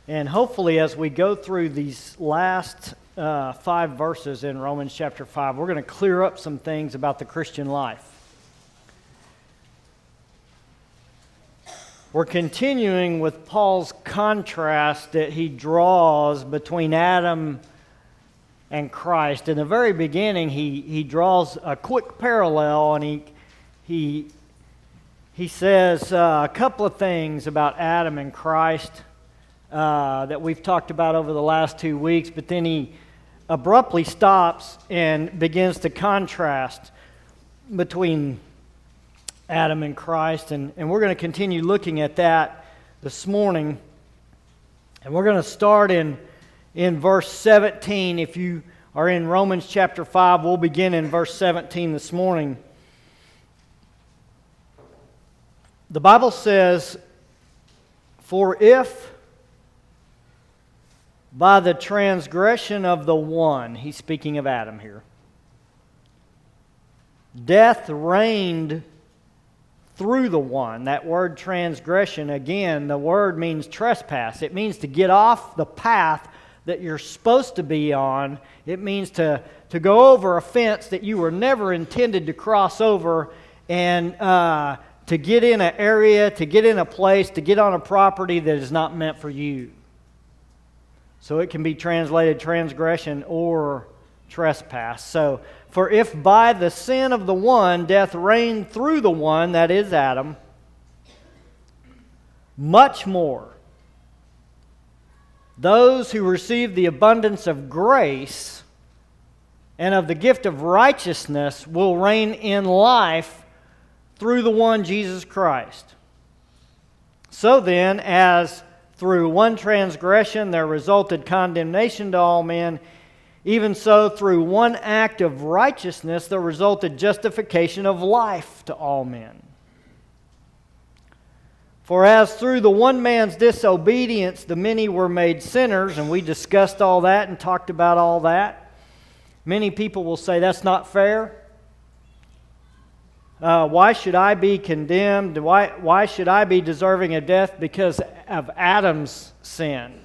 And hopefully as we go through these last 5 verses in Romans chapter 5, we're going to clear up some things about the Christian life. We're continuing with Paul's contrast that he draws between Adam and Christ. In the very beginning, he draws a quick parallel, and he says a couple of things about Adam and Christ that we've talked about over the last 2 weeks, but then he abruptly stops and begins to contrast between Adam and Christ, and we're going to continue looking at that this morning. And we're going to start in verse 17. If you are in Romans chapter 5, we'll begin in verse 17 this morning. The Bible says, "For if by the transgression of the one," he's speaking of Adam here, "death reigned through the one." That word transgression, again, the word means trespass. It means to get off the path that you're supposed to be on. It means to go over a fence that you were never intended to cross over, and to get in an area, to get in a place, to get on a property that is not meant for you. So it can be translated transgression or trespass. So, "For if by the sin of the one death reigned through the one," that is Adam, "much more those who receive the abundance of grace and of the gift of righteousness will reign in life through the one Jesus Christ. So then, as through one transgression there resulted condemnation to all men, even so through one act of righteousness there resulted justification of life to all men. For as through the one man's disobedience the many were made sinners," and we discussed all that and talked about all that. Many people will say, "That's not fair. Why should I be condemned? Why should I be deserving of death because of Adam's sin?"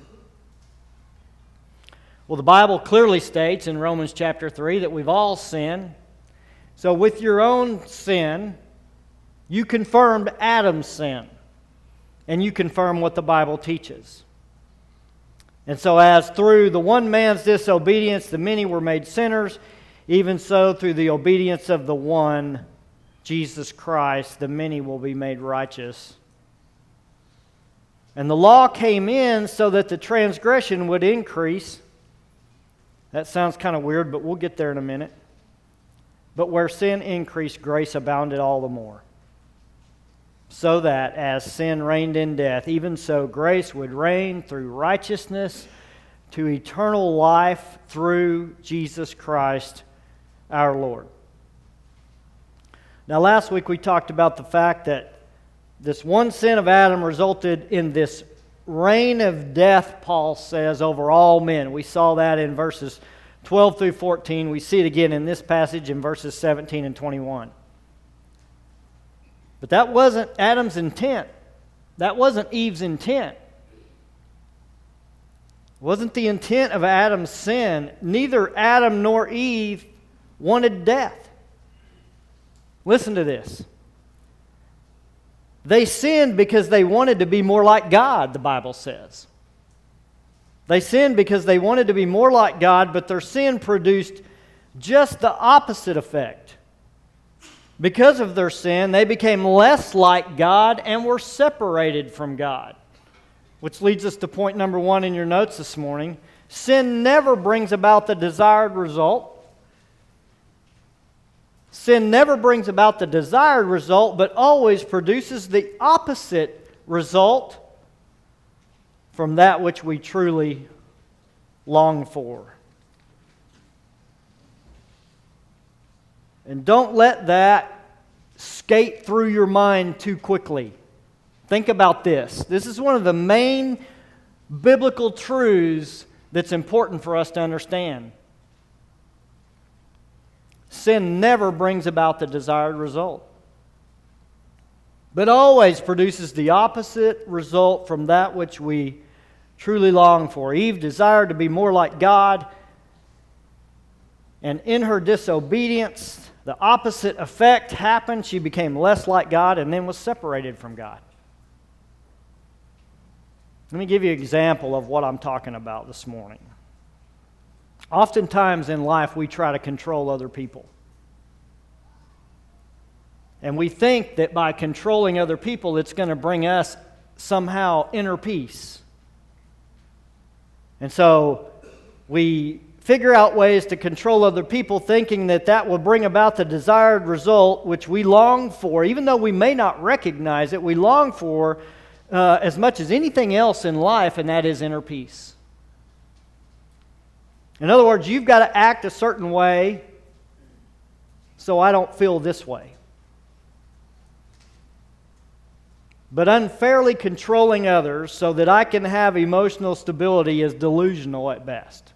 Well, the Bible clearly states in Romans chapter 3 that we've all sinned. So with your own sin, you confirmed Adam's sin. And you confirm what the Bible teaches. And so as through the one man's disobedience the many were made sinners, even so through the obedience of the one, Jesus Christ, the many will be made righteous. And the law came in so that the transgression would increase. That sounds kind of weird, but we'll get there in a minute. But where sin increased, grace abounded all the more. So that as sin reigned in death, even so grace would reign through righteousness to eternal life through Jesus Christ our Lord. Now last week we talked about the fact that this one sin of Adam resulted in this reign of death, Paul says, over all men. We saw that in verses 12 through 14. We see it again in this passage in verses 17 and 21. But that wasn't Adam's intent. That wasn't Eve's intent. It wasn't the intent of Adam's sin. Neither Adam nor Eve wanted death. Listen to this. They sinned because they wanted to be more like God, the Bible says. They sinned because they wanted to be more like God, but their sin produced just the opposite effect. Because of their sin, they became less like God and were separated from God. Which leads us to point number 1 in your notes this morning. Sin never brings about the desired result. Sin never brings about the desired result, but always produces the opposite result from that which we truly long for. And don't let that skate through your mind too quickly. Think about this. This is one of the main biblical truths that's important for us to understand. Sin never brings about the desired result, but always produces the opposite result from that which we truly longed for. Eve desired to be more like God, and in her disobedience, the opposite effect happened. She became less like God and then was separated from God. Let me give you an example of what I'm talking about this morning. Oftentimes in life, we try to control other people. And we think that by controlling other people, it's going to bring us somehow inner peace. And so we figure out ways to control other people, thinking that that will bring about the desired result which we long for. Even though we may not recognize it, we long for as much as anything else in life, and that is inner peace. In other words, you've got to act a certain way so I don't feel this way. But unfairly controlling others so that I can have emotional stability is delusional at best.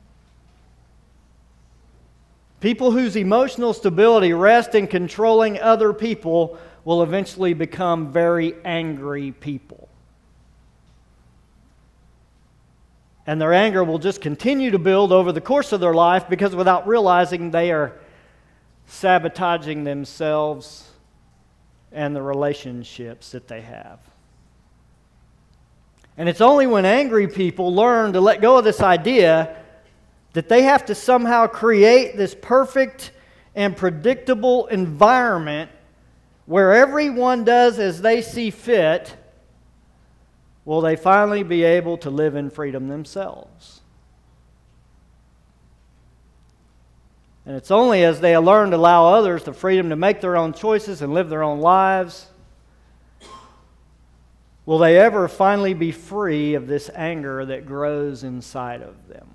People whose emotional stability rests in controlling other people will eventually become very angry people. And their anger will just continue to build over the course of their life because without realizing they are sabotaging themselves and the relationships that they have. And it's only when angry people learn to let go of this idea that they have to somehow create this perfect and predictable environment where everyone does as they see fit, will they finally be able to live in freedom themselves. And it's only as they learn to allow others the freedom to make their own choices and live their own lives will they ever finally be free of this anger that grows inside of them.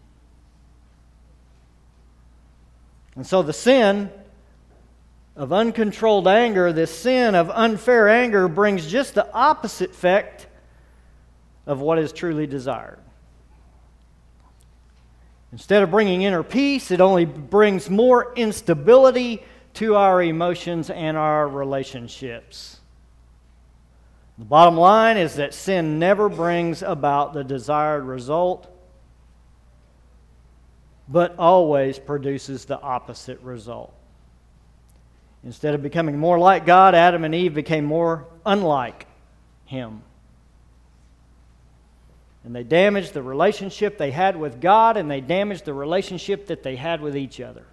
And so the sin of uncontrolled anger, this sin of unfair anger, brings just the opposite effect of what is truly desired. Instead of bringing inner peace, it only brings more instability to our emotions and our relationships. The bottom line is that sin never brings about the desired result, but always produces the opposite result. Instead of becoming more like God, Adam and Eve became more unlike Him. And they damaged the relationship they had with God, and they damaged the relationship that they had with each other.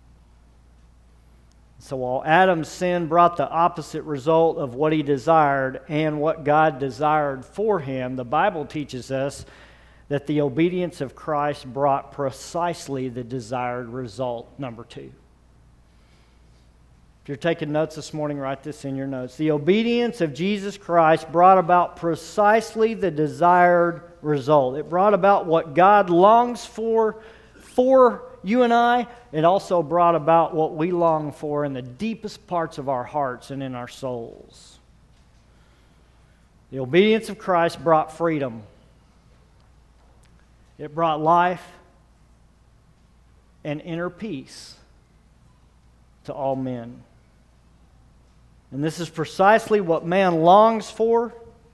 So while Adam's sin brought the opposite result of what he desired and what God desired for him, the Bible teaches us that the obedience of Christ brought precisely the desired result, number 2. If you're taking notes this morning, write this in your notes. The obedience of Jesus Christ brought about precisely the desired result. It brought about what God longs for you and I. It also brought about what we long for in the deepest parts of our hearts and in our souls. The obedience of Christ brought freedom. It brought life and inner peace to all men. And this is precisely what man longs for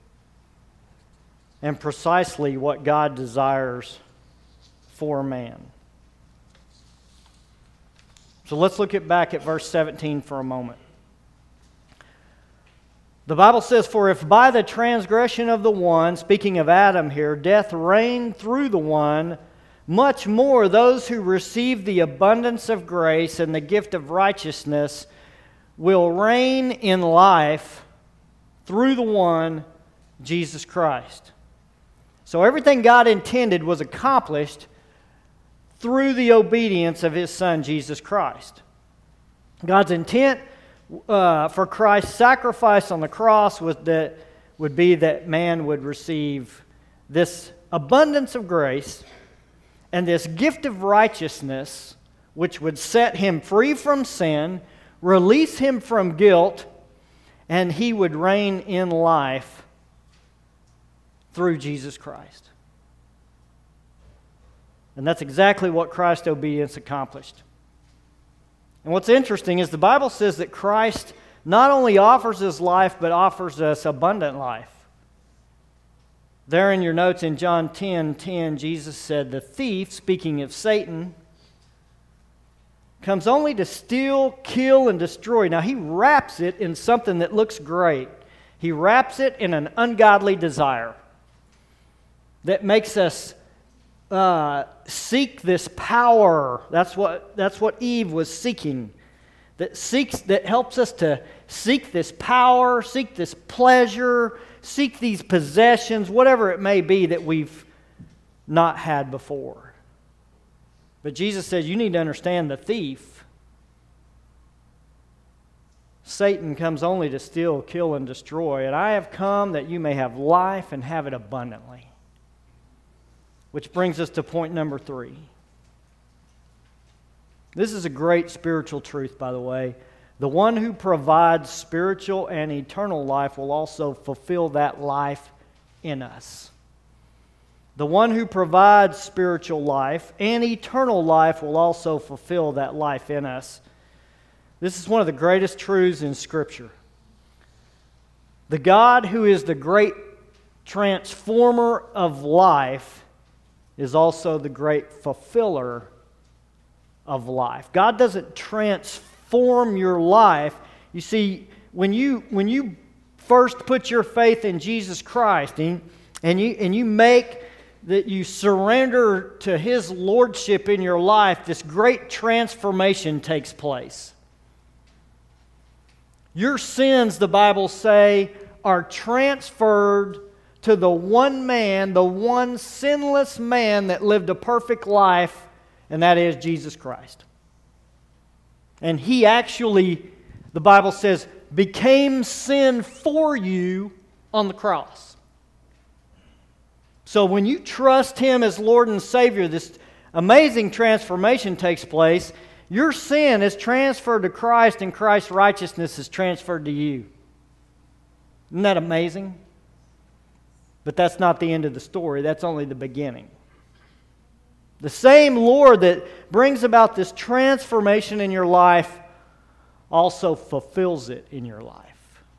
and precisely what God desires for man. So let's look back at verse 17 for a moment. The Bible says, "For if by the transgression of the one," speaking of Adam here, "death reigned through the one, much more those who receive the abundance of grace and the gift of righteousness will reign in life through the one, Jesus Christ." So everything God intended was accomplished through the obedience of His Son, Jesus Christ. God's intent for Christ's sacrifice on the cross would be that man would receive this abundance of grace and this gift of righteousness, which would set him free from sin, release him from guilt, and he would reign in life through Jesus Christ. And that's exactly what Christ's obedience accomplished. And what's interesting is the Bible says that Christ not only offers His life, but offers us abundant life. There in your notes in John 10:10, Jesus said, the thief, speaking of Satan, comes only to steal, kill, and destroy. Now, he wraps it in something that looks great. He wraps it in an ungodly desire that makes us seek this power. That's what Eve was seeking. That helps us to seek this power, seek this pleasure, seek these possessions, whatever it may be that we've not had before. But Jesus says you need to understand the thief. Satan comes only to steal, kill, and destroy. And I have come that you may have life and have it abundantly. Which brings us to point number 3. This is a great spiritual truth, by the way. The one who provides spiritual and eternal life will also fulfill that life in us. The one who provides spiritual life and eternal life will also fulfill that life in us. This is one of the greatest truths in Scripture. The God who is the great transformer of life is also the great fulfiller of life. God doesn't transform your life. You see, when you first put your faith in Jesus Christ and you make that you surrender to His lordship in your life, this great transformation takes place. Your sins, the Bible say, are transferred to the one man, the one sinless man that lived a perfect life, and that is Jesus Christ. And He actually, the Bible says, became sin for you on the cross. So when you trust Him as Lord and Savior, this amazing transformation takes place. Your sin is transferred to Christ, and Christ's righteousness is transferred to you. Isn't that amazing? But that's not the end of the story. That's only the beginning. The same Lord that brings about this transformation in your life also fulfills it in your life.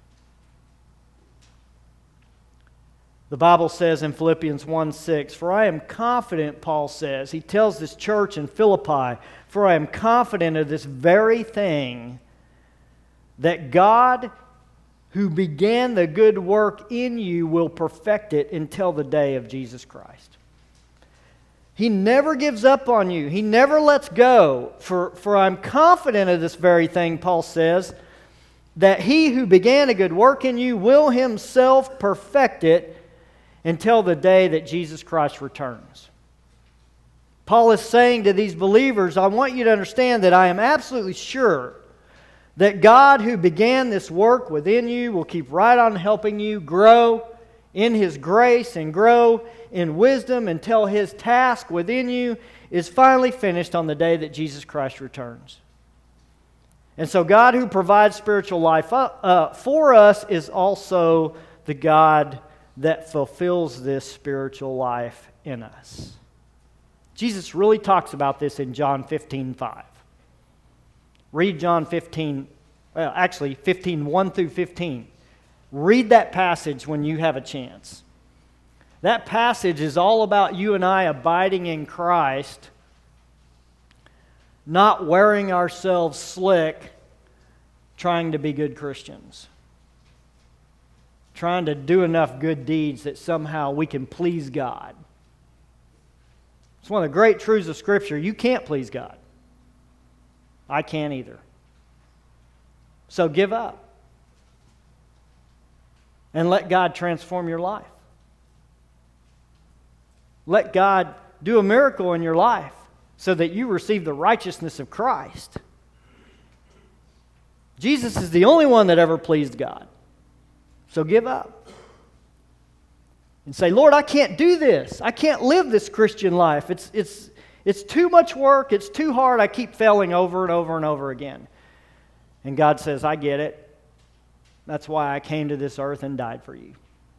The Bible says in Philippians 1:6, "For I am confident," Paul says, he tells this church in Philippi, "For I am confident of this very thing, that God who began the good work in you will perfect it until the day of Jesus Christ." He never gives up on you. He never lets go. For I'm confident of this very thing, Paul says, that He who began a good work in you will Himself perfect it until the day that Jesus Christ returns. Paul is saying to these believers, I want you to understand that I am absolutely sure that God who began this work within you will keep right on helping you grow in His grace and grow in wisdom until His task within you is finally finished on the day that Jesus Christ returns. And so God who provides spiritual life for us is also the God that fulfills this spiritual life in us. Jesus really talks about this in John 15:5. Read John 15, 1 through 15. Read that passage when you have a chance. That passage is all about you and I abiding in Christ, not wearing ourselves slick, trying to be good Christians, trying to do enough good deeds that somehow we can please God. It's one of the great truths of Scripture. You can't please God. I can't either. So give up. And let God transform your life. Let God do a miracle in your life so that you receive the righteousness of Christ. Jesus is the only one that ever pleased God. So give up. And say, Lord, I can't do this. I can't live this Christian life. It's too much work. It's too hard. I keep failing over and over and over again. And God says, I get it. That's why I came to this earth and died for you.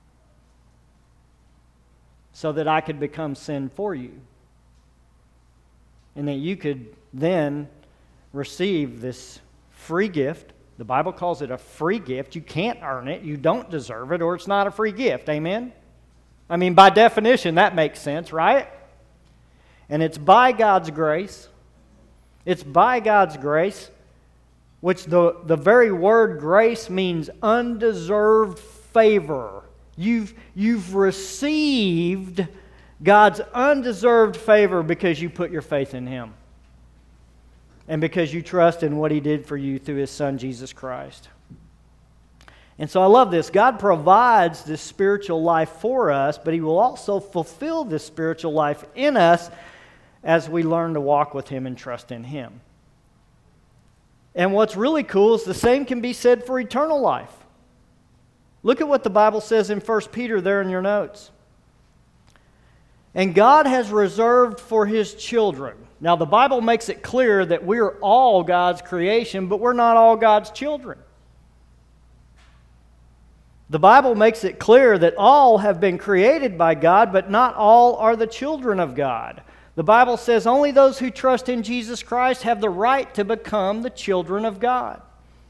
So that I could become sin for you. And that you could then receive this free gift. The Bible calls it a free gift. You can't earn it. You don't deserve it, or it's not a free gift. Amen? I mean, by definition, that makes sense, right? And it's by God's grace. It's by God's grace, which the very word grace means undeserved favor. You've received God's undeserved favor because you put your faith in Him. And because you trust in what He did for you through His Son, Jesus Christ. And so I love this. God provides this spiritual life for us, but He will also fulfill this spiritual life in us as we learn to walk with Him and trust in Him. And what's really cool is the same can be said for eternal life. Look at what the Bible says in 1 Peter there in your notes. And God has reserved for His children. Now the Bible makes it clear that we're all God's creation, but we're not all God's children. The Bible makes it clear that all have been created by God, but not all are the children of God. The Bible says only those who trust in Jesus Christ have the right to become the children of God.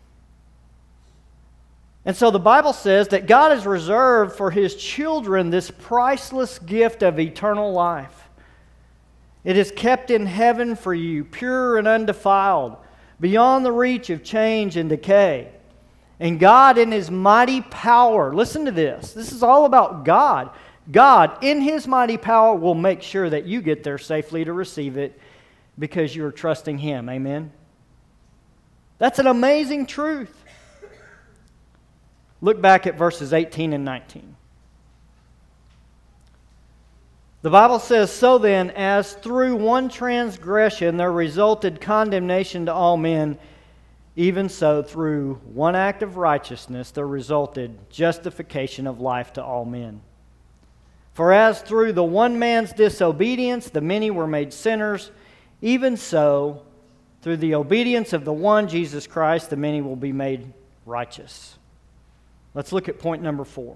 And so the Bible says that God has reserved for His children this priceless gift of eternal life. It is kept in heaven for you, pure and undefiled, beyond the reach of change and decay. And God in His mighty power, listen to this. This is all about God. God in His mighty power will make sure that you get there safely to receive it because you are trusting Him. Amen? That's an amazing truth. Look back at verses 18 and 19. The Bible says, "So then, as through one transgression there resulted condemnation to all men, even so, through one act of righteousness, there resulted justification of life to all men. For as through the one man's disobedience the many were made sinners, even so, through the obedience of the one, Jesus Christ, the many will be made righteous." Let's look at point number 4.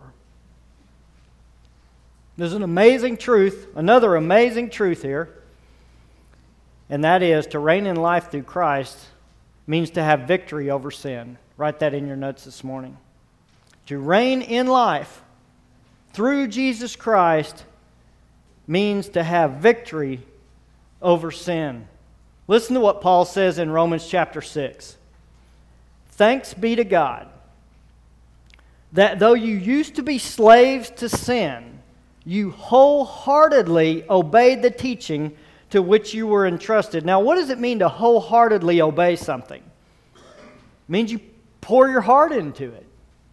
There's an amazing truth, another amazing truth here, and that is to reign in life through Christ means to have victory over sin. Write that in your notes this morning. To reign in life through Jesus Christ means to have victory over sin. Listen to what Paul says in Romans chapter 6. "Thanks be to God that though you used to be slaves to sin, you wholeheartedly obeyed the teaching to which you were entrusted." Now, what does it mean to wholeheartedly obey something? It means you pour your heart into it.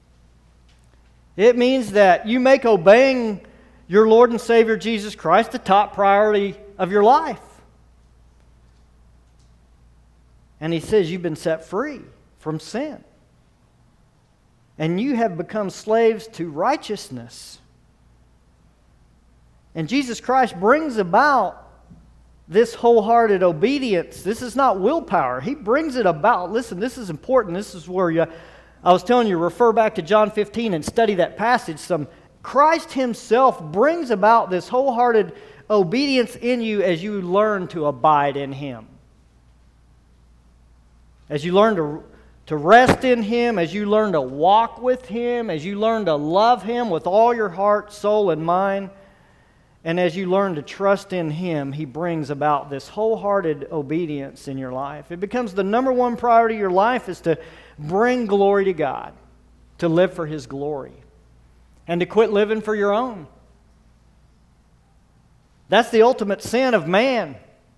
It means that you make obeying your Lord and Savior Jesus Christ the top priority of your life. And He says you've been set free from sin. And you have become slaves to righteousness. And Jesus Christ brings about this wholehearted obedience. This is not willpower. He brings it about. Listen, this is important. This is where I was telling you, refer back to John 15 and study that passage. Christ Himself brings about this wholehearted obedience in you as you learn to abide in Him. As you learn to rest in Him, as you learn to walk with Him, as you learn to love Him with all your heart, soul, and mind, and as you learn to trust in Him, He brings about this wholehearted obedience in your life. It becomes the number one priority of your life is to bring glory to God, to live for His glory, and to quit living for your own. That's the ultimate sin of man.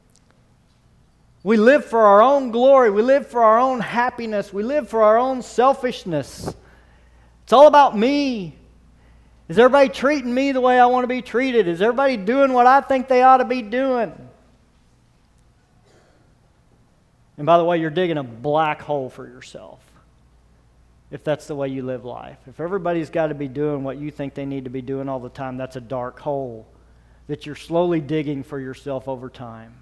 We live for our own glory. We live for our own happiness. We live for our own selfishness. It's all about me. Is everybody treating me the way I want to be treated? Is everybody doing what I think they ought to be doing? And by the way, you're digging a black hole for yourself if that's the way you live life. If everybody's got to be doing what you think they need to be doing all the time, that's a dark hole that you're slowly digging for yourself over time.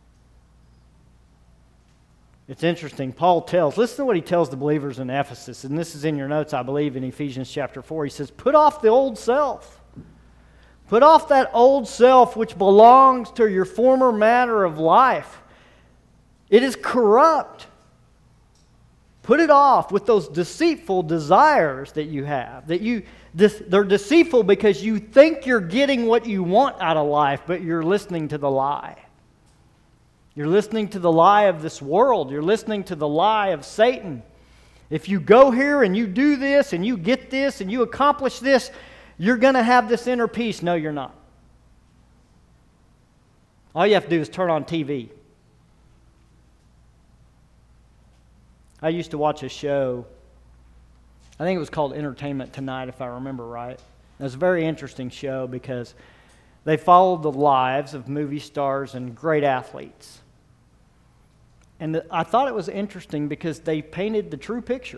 It's interesting. Listen to what he tells the believers in Ephesus, and this is in your notes, I believe, in Ephesians chapter 4. He says, put off the old self. Put off that old self which belongs to your former manner of life. It is corrupt Put it off with those deceitful desires that you have. They're deceitful because you think you're getting what you want out of life, but you're listening to the lie. You're listening to the lie of this world. You're listening to the lie of Satan. If you go here and you do this and you get this and you accomplish this, you're going to have this inner peace. No, you're not. All you have to do is turn on TV. I used to watch a show, I think it was called Entertainment Tonight, if I remember right. It was a very interesting show because they followed the lives of movie stars and great athletes. And I thought it was interesting because they painted the true picture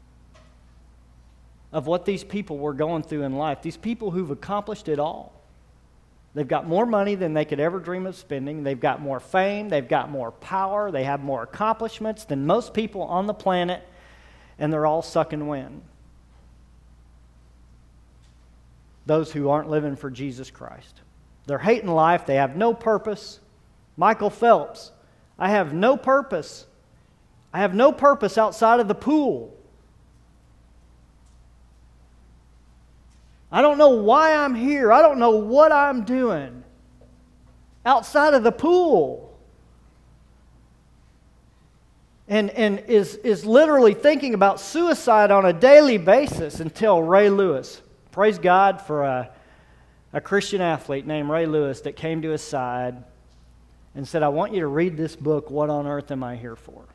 of what these people were going through in life. These people who've accomplished it all. They've got more money than they could ever dream of spending. They've got more fame. They've got more power. They have more accomplishments than most people on the planet. And they're all sucking wind. Those who aren't living for Jesus Christ. They're hating life. They have no purpose. Michael Phelps, I have no purpose. I have no purpose outside of the pool. I don't know why I'm here. I don't know what I'm doing outside of the pool. And is literally thinking about suicide on a daily basis until Ray Lewis. Praise God for a Christian athlete named Ray Lewis that came to his side and said, I want you to read this book, What on Earth Am I Here For?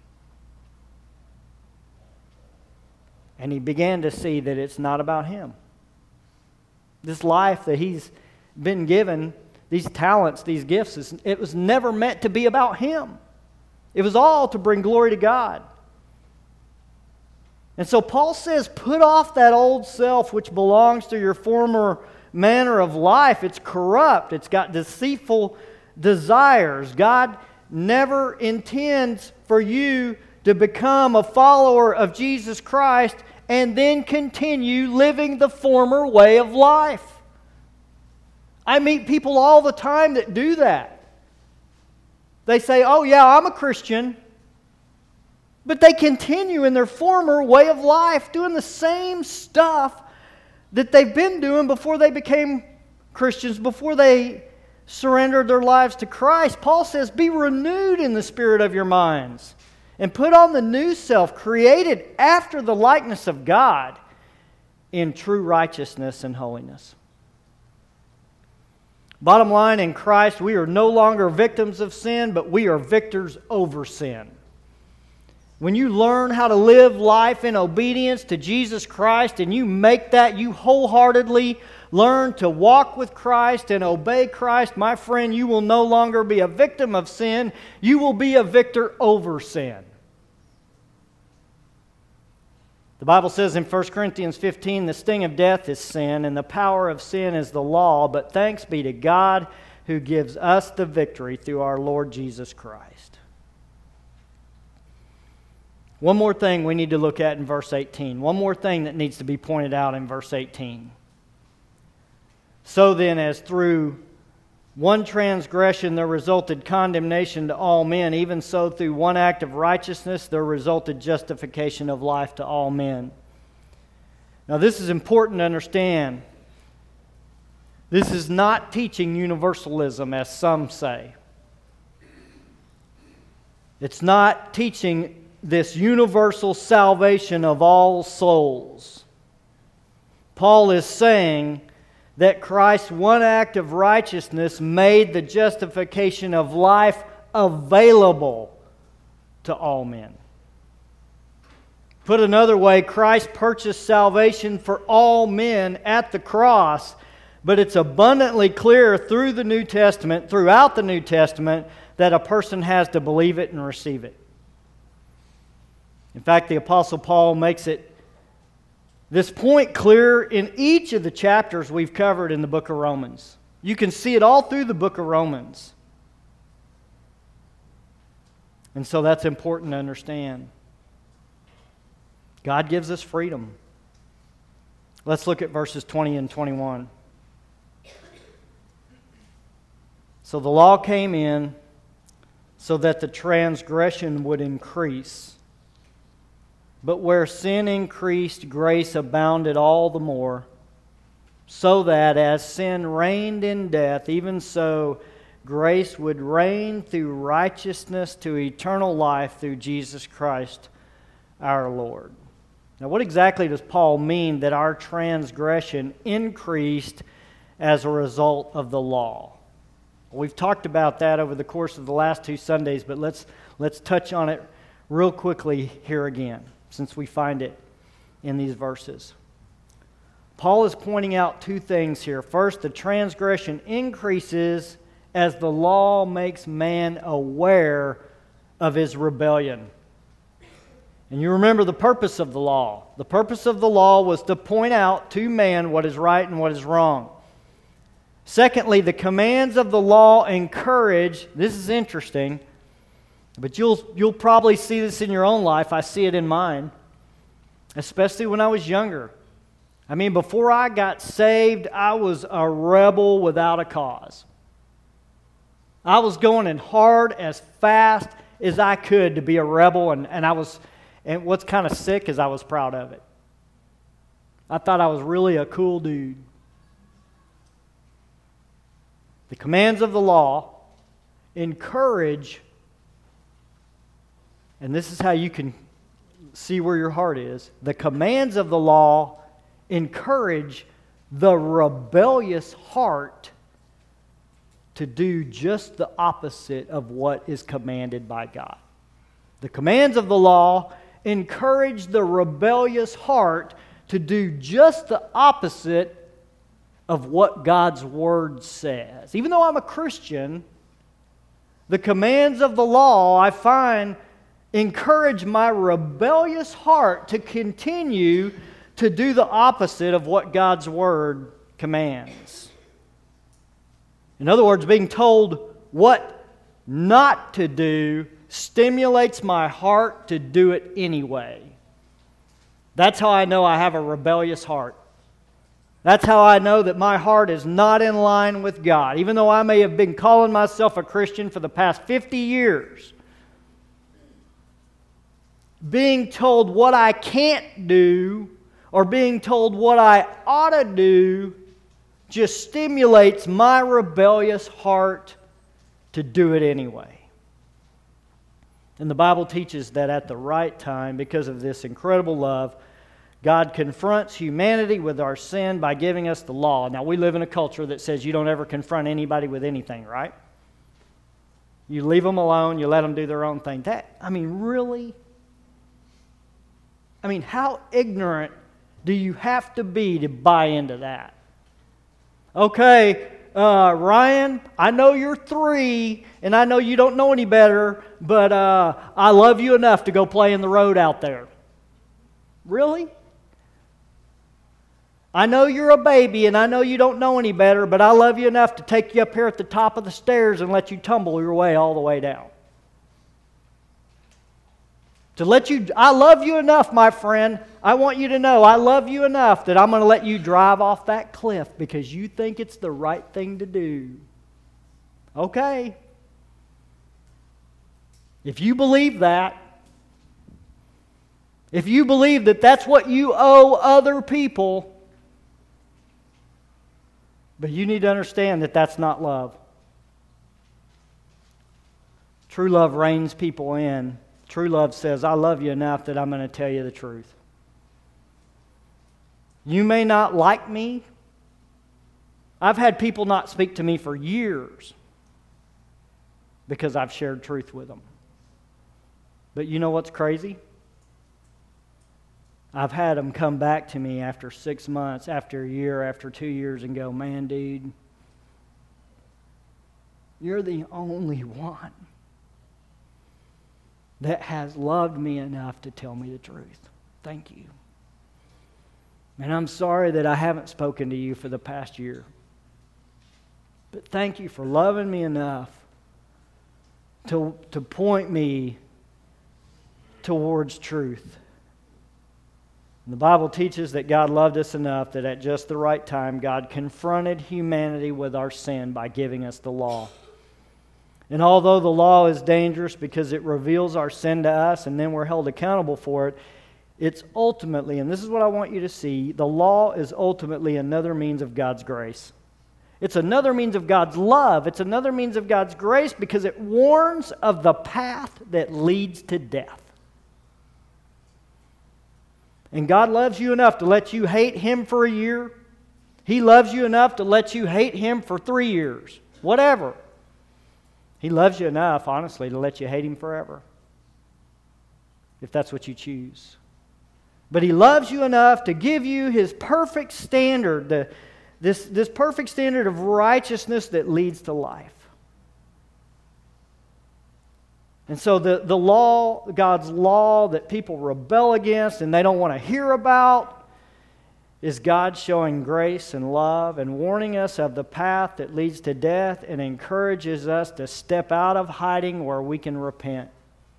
And he began to see that it's not about him. This life that he's been given, these talents, these gifts, it was never meant to be about him. It was all to bring glory to God. And so Paul says, put off that old self which belongs to your former manner of life. It's corrupt. It's got deceitful desires. God never intends for you to become a follower of Jesus Christ and then continue living the former way of life. I meet people all the time that do that. They say, oh yeah, I'm a Christian. But they continue in their former way of life, doing the same stuff that they've been doing before they became Christians, before they surrendered their lives to Christ. Paul says, be renewed in the spirit of your minds. And put on the new self, created after the likeness of God in true righteousness and holiness. Bottom line, in Christ, we are no longer victims of sin, but we are victors over sin. When you learn how to live life in obedience to Jesus Christ and you make that, you wholeheartedly learn to walk with Christ and obey Christ, my friend, you will no longer be a victim of sin. You will be a victor over sin. The Bible says in 1 Corinthians 15, the sting of death is sin, and the power of sin is the law, but thanks be to God who gives us the victory through our Lord Jesus Christ. One more thing we need to look at in verse 18. One more thing that needs to be pointed out in verse 18. So then, as through one transgression there resulted condemnation to all men, even so through one act of righteousness there resulted justification of life to all men. Now this is important to understand. This is not teaching universalism, as some say. It's not teaching this universal salvation of all souls. Paul is saying that Christ's one act of righteousness made the justification of life available to all men. Put another way, Christ purchased salvation for all men at the cross, but it's abundantly clear through the New Testament, throughout the New Testament, that a person has to believe it and receive it. In fact, the Apostle Paul makes this point clear in each of the chapters we've covered in the book of Romans. You can see it all through the book of Romans. And so that's important to understand. God gives us freedom. Let's look at verses 20 and 21. So the law came in so that the transgression would increase. But where sin increased, grace abounded all the more, so that as sin reigned in death, even so grace would reign through righteousness to eternal life through Jesus Christ our Lord. Now, what exactly does Paul mean that our transgression increased as a result of the law? We've talked about that over the course of the last 2 Sundays, but let's touch on it real quickly here again, since we find it in these verses. Paul is pointing out 2 things here. First, the transgression increases as the law makes man aware of his rebellion. And you remember the purpose of the law. The purpose of the law was to point out to man what is right and what is wrong. Secondly, the commands of the law encourage, this is interesting, but you'll probably see this in your own life. I see it in mine, especially when I was younger. I mean, before I got saved, I was a rebel without a cause. I was going in hard as fast as I could to be a rebel, and what's kind of sick is I was proud of it. I thought I was really a cool dude. The commands of the law encourage, and this is how you can see where your heart is. The commands of the law encourage the rebellious heart to do just the opposite of what is commanded by God. The commands of the law encourage the rebellious heart to do just the opposite of what God's Word says. Even though I'm a Christian, the commands of the law, I find, encourage my rebellious heart to continue to do the opposite of what God's Word commands. In other words, being told what not to do stimulates my heart to do it anyway. That's how I know I have a rebellious heart. That's how I know that my heart is not in line with God. Even though I may have been calling myself a Christian for the past 50 years, being told what I can't do or being told what I ought to do just stimulates my rebellious heart to do it anyway. And the Bible teaches that at the right time, because of this incredible love, God confronts humanity with our sin by giving us the law. Now, we live in a culture that says you don't ever confront anybody with anything, right? You leave them alone, you let them do their own thing. Really? How ignorant do you have to be to buy into that? Okay, Ryan, I know you're 3, and I know you don't know any better, but I love you enough to go play in the road out there. Really? I know you're a baby, and I know you don't know any better, but I love you enough to take you up here at the top of the stairs and let you tumble your way all the way down. I love you enough, my friend. I want you to know I love you enough that I'm going to let you drive off that cliff because you think it's the right thing to do. Okay. If you believe that, if you believe that that's what you owe other people, but you need to understand that that's not love. True love reins people in. True love says, I love you enough that I'm going to tell you the truth. You may not like me. I've had people not speak to me for years because I've shared truth with them. But you know what's crazy? I've had them come back to me after 6 months, after a year, after 2 years and go, man, dude, you're the only one that has loved me enough to tell me the truth. Thank you. And I'm sorry that I haven't spoken to you for the past year. But thank you for loving me enough to point me towards truth. And the Bible teaches that God loved us enough that at just the right time, God confronted humanity with our sin by giving us the law. And although the law is dangerous because it reveals our sin to us and then we're held accountable for it, It's ultimately, and this is what I want you to see, the law is ultimately another means of God's grace. It's another means of God's love. It's another means of God's grace because it warns of the path that leads to death. And God loves you enough to let you hate Him for a year. He loves you enough to let you hate Him for 3 years. Whatever. He loves you enough, honestly, to let you hate Him forever. If that's what you choose. But He loves you enough to give you His perfect standard, this perfect standard of righteousness that leads to life. And so the law, God's law that people rebel against and they don't want to hear about, is God showing grace and love and warning us of the path that leads to death and encourages us to step out of hiding where we can repent.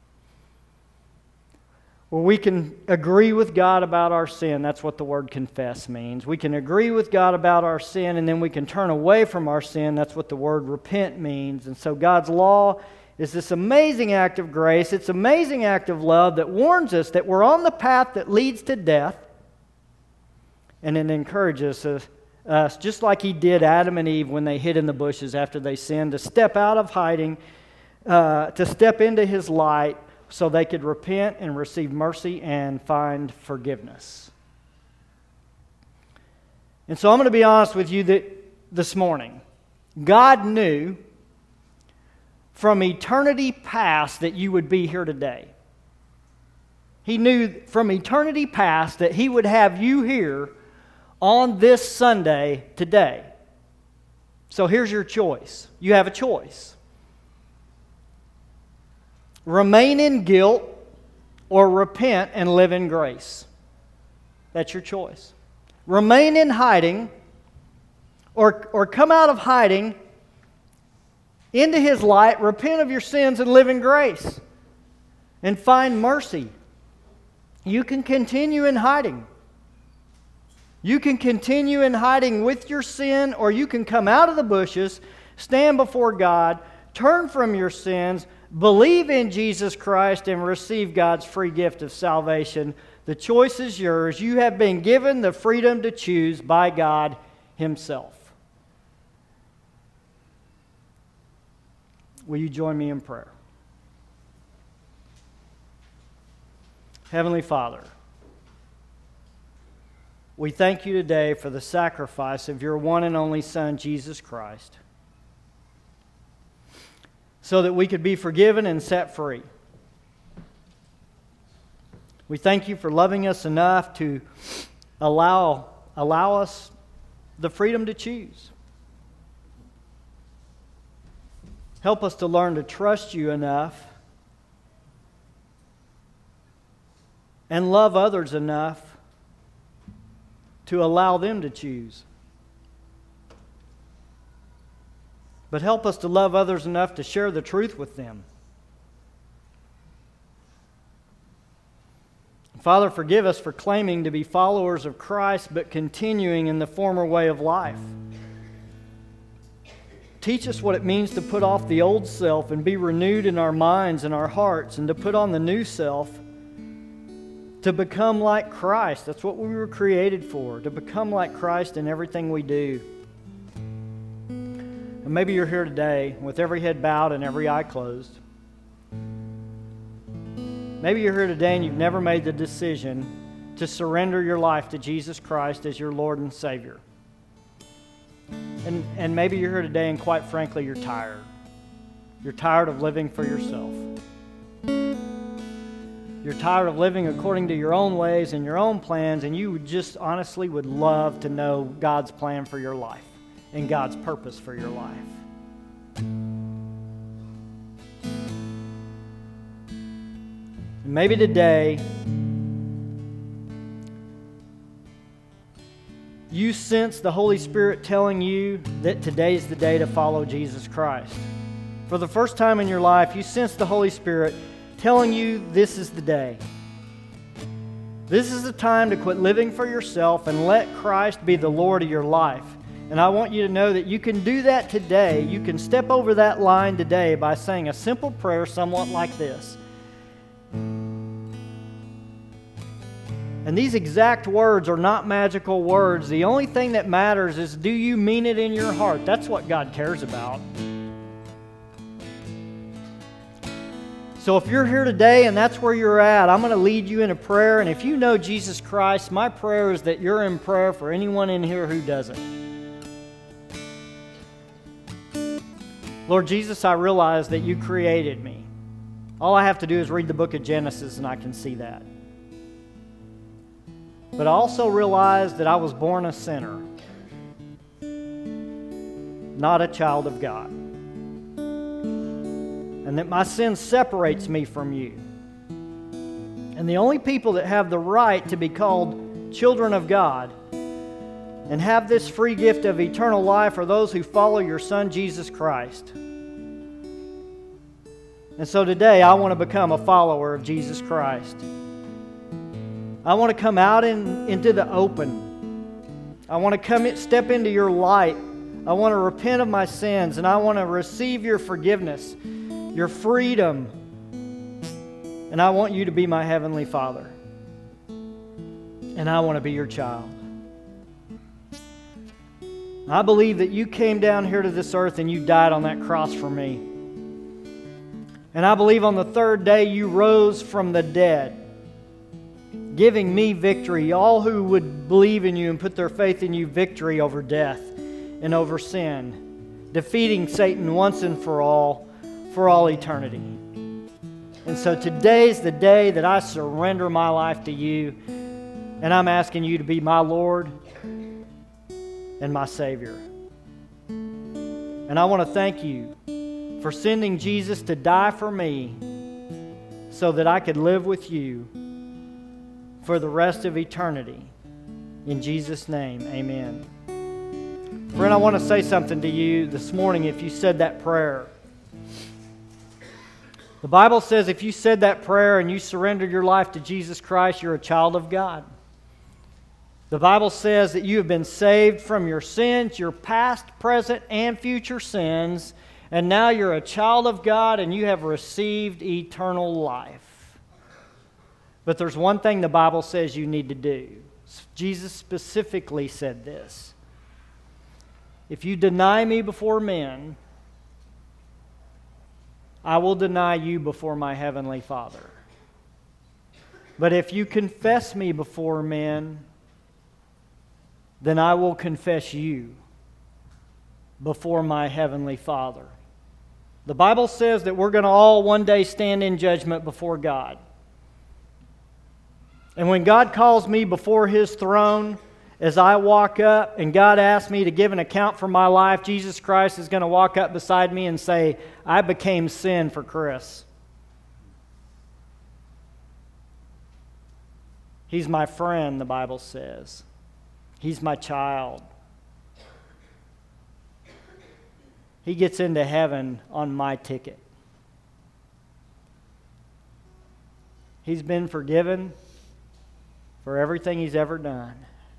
Where we can agree with God about our sin. That's what the word confess means. We can agree with God about our sin and then we can turn away from our sin. That's what the word repent means. And so God's law is this amazing act of grace. It's an amazing act of love that warns us that we're on the path that leads to death. And it encourages us, just like He did Adam and Eve when they hid in the bushes after they sinned, to step out of hiding, to step into His light so they could repent and receive mercy and find forgiveness. And so I'm going to be honest with you this morning. God knew from eternity past that you would be here today. He knew from eternity past that He would have you here on this Sunday today. So here's your choice. You have a choice. Remain in guilt or repent and live in grace. That's your choice. Remain in hiding or come out of hiding into His light, repent of your sins and live in grace and find mercy. You can continue in hiding. You can continue in hiding with your sin, or you can come out of the bushes, stand before God, turn from your sins, believe in Jesus Christ, and receive God's free gift of salvation. The choice is yours. You have been given the freedom to choose by God Himself. Will you join me in prayer? Heavenly Father, we thank You today for the sacrifice of Your one and only Son, Jesus Christ, so that we could be forgiven and set free. We thank You for loving us enough to allow us the freedom to choose. Help us to learn to trust You enough and love others enough to allow them to choose. But help us to love others enough to share the truth with them. Father, forgive us for claiming to be followers of Christ but continuing in the former way of life. Teach us what it means to put off the old self and be renewed in our minds and our hearts, and to put on the new self, to become like Christ. That's what we were created for, to become like Christ in everything we do. And maybe you're here today with every head bowed and every eye closed. Maybe you're here today and you've never made the decision to surrender your life to Jesus Christ as your Lord and Savior. And maybe you're here today and quite frankly you're tired. You're tired of living for yourself. You're tired of living according to your own ways and your own plans, and you just honestly would love to know God's plan for your life and God's purpose for your life. And maybe today you sense the Holy Spirit telling you that today's the day to follow Jesus Christ. For the first time in your life, you sense the Holy Spirit telling you this is the day. This is the time to quit living for yourself and let Christ be the Lord of your life. And I want you to know that you can do that today. You can step over that line today by saying a simple prayer somewhat like this. And these exact words are not magical words. The only thing that matters is, do you mean it in your heart? That's what God cares about. So if you're here today and that's where you're at, I'm going to lead you in a prayer. And if you know Jesus Christ, my prayer is that you're in prayer for anyone in here who doesn't. Lord Jesus, I realize that you created me. All I have to do is read the book of Genesis and I can see that. But I also realize that I was born a sinner, not a child of God. And that my sin separates me from you. And the only people that have the right to be called children of God and have this free gift of eternal life are those who follow your Son, Jesus Christ. And so today, I want to become a follower of Jesus Christ. I want to come out into the open. I want to step into your light. I want to repent of my sins, and I want to receive your forgiveness, your freedom. And I want you to be my Heavenly Father. And I want to be your child. I believe that you came down here to this earth and you died on that cross for me. And I believe on the third day you rose from the dead, giving me victory. All who would believe in you and put their faith in you, victory over death and over sin, defeating Satan once and for all eternity. And so today's the day that I surrender my life to you, and I'm asking you to be my Lord and my Savior. And I want to thank you for sending Jesus to die for me so that I could live with you for the rest of eternity. In Jesus' name, amen. Friend, I want to say something to you this morning if you said that prayer. The Bible says if you said that prayer and you surrendered your life to Jesus Christ, you're a child of God. The Bible says that you have been saved from your sins, your past, present, and future sins, and now you're a child of God and you have received eternal life. But there's one thing the Bible says you need to do. Jesus specifically said this. If you deny me before men, I will deny you before my heavenly Father. But if you confess me before men, then I will confess you before my heavenly Father. The Bible says that we're going to all one day stand in judgment before God. And when God calls me before His throne, as I walk up and God asks me to give an account for my life, Jesus Christ is going to walk up beside me and say, I became sin for Chris. He's my friend, the Bible says. He's my child. He gets into heaven on my ticket. He's been forgiven for everything he's ever done.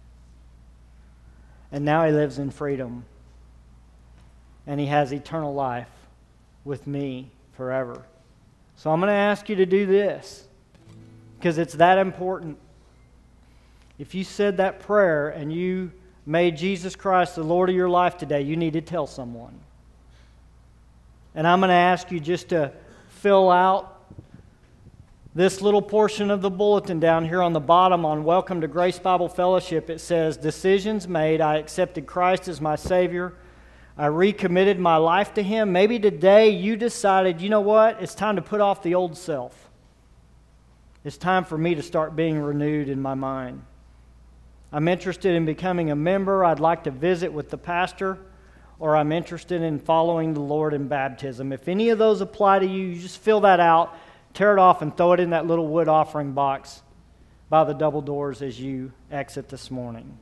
And now he lives in freedom. And he has eternal life with me forever. So I'm going to ask you to do this because it's that important. If you said that prayer and you made Jesus Christ the Lord of your life today, you need to tell someone. And I'm going to ask you just to fill out this little portion of the bulletin down here on the bottom on Welcome to Grace Bible Fellowship. It says, decisions made. I accepted Christ as my Savior. I recommitted my life to Him. Maybe today you decided, you know what? It's time to put off the old self. It's time for me to start being renewed in my mind. I'm interested in becoming a member. I'd like to visit with the pastor, or I'm interested in following the Lord in baptism. If any of those apply to you, you just fill that out, tear it off, and throw it in that little wood offering box by the double doors as you exit this morning.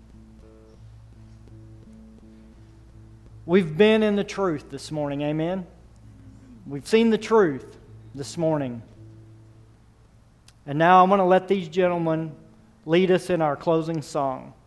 We've been in the truth this morning, amen? We've seen the truth this morning. And now I'm going to let these gentlemen lead us in our closing song.